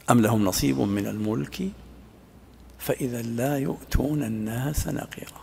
أم لهم نصيب من الملك فإذا لا يؤتون الناس نقيرا.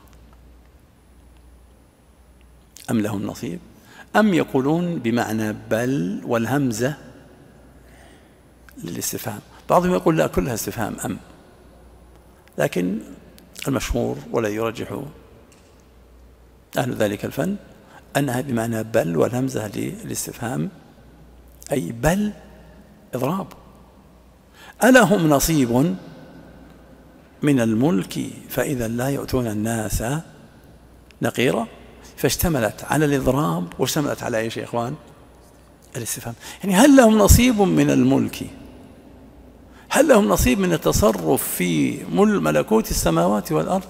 أم لهم نصيب، أم يقولون بمعنى بل والهمزة للاستفهام. بعضهم يقول لا كلها استفهام أم، لكن المشهور ولا يرجح أهل ذلك الفن أنها بمعنى بل والهمزة للاستفهام، أي بل إضراب. ألهم نصيب من الملك فإذا لا يؤتون الناس نقيرا، فاشتملت على الإضراب واشتملت على أي شيء يا إخوان؟ الاستفهام. يعني هل لهم نصيب من الملك، هل لهم نصيب من التصرف في ملكوت السماوات والأرض؟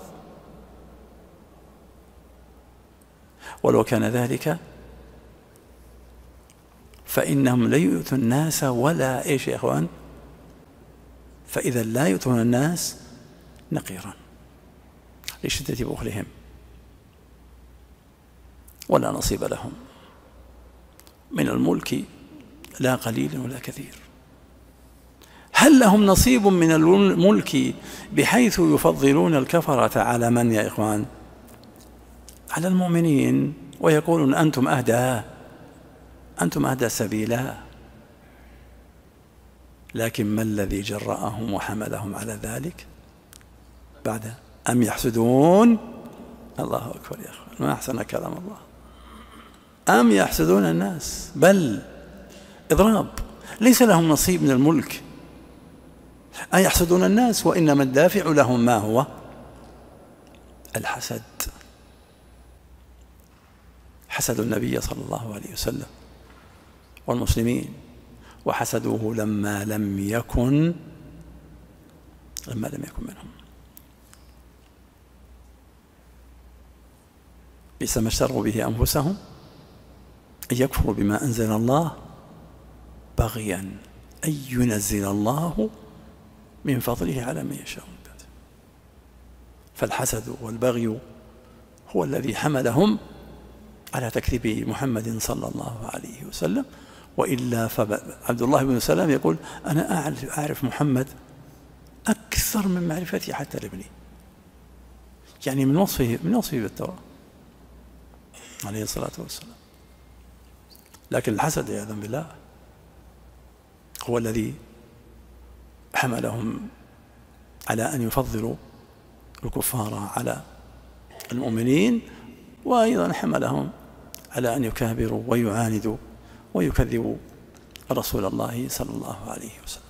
ولو كان ذلك فإنهم لا يؤتوا الناس ولا إيش يا إخوان؟ فإذا لا يؤتون الناس نقيرا لشدة بخلهم، ولا نصيب لهم من الملك لا قليل ولا كثير. هل لهم نصيب من الملك بحيث يفضلون الكفرة على من يا إخوان؟ على المؤمنين، ويقولون أنتم أهدى سبيلا. لكن ما الذي جرأهم وحملهم على ذلك بعد أم يحسدون؟ الله أكبر يا أخوان، ما أحسن كلام الله. أم يحسدون الناس، بل إضراب، ليس لهم نصيب من الملك. أن يحسدون الناس وإنما الدافع لهم ما هو؟ الحسد. حسدوا النبي صلى الله عليه وسلم والمسلمين، وحسدوه لما لم يكن منهم. بئس ما اشتروا به أنفسهم أن يكفروا بما أنزل الله بغيا أن ينزل الله من فضله على من يشاء. فالحسد والبغي هو الذي حملهم على تكذيب محمد صلى الله عليه وسلم. وإلا فعبد الله بن سلام يقول أنا أعرف محمد أكثر من معرفتي حتى لابني، يعني من وصفه بالتوراة عليه الصلاة والسلام. لكن الحسد عياذا بالله هو الذي حملهم على أن يفضلوا الكفار على المؤمنين، وأيضا حملهم على أن يكابروا ويعاندوا ويكذبوا رسول الله صلى الله عليه وسلم.